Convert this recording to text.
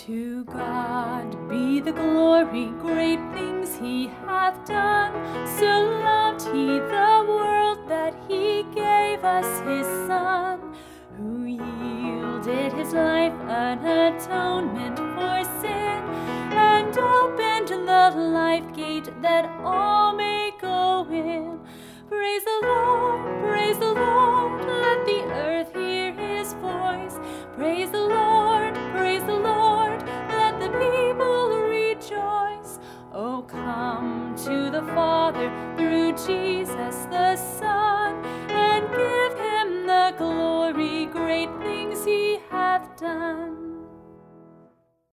To God be the glory, great things he hath done. So loved he the world that he gave us his Son, who yielded his life an atonement for sin, and opened the life gate that all may go in. Praise the Lord, let the earth hear his voice. Praise the Lord, let the people rejoice. Oh, come to the Father through Jesus the Son, and give him the glory, great things he hath done.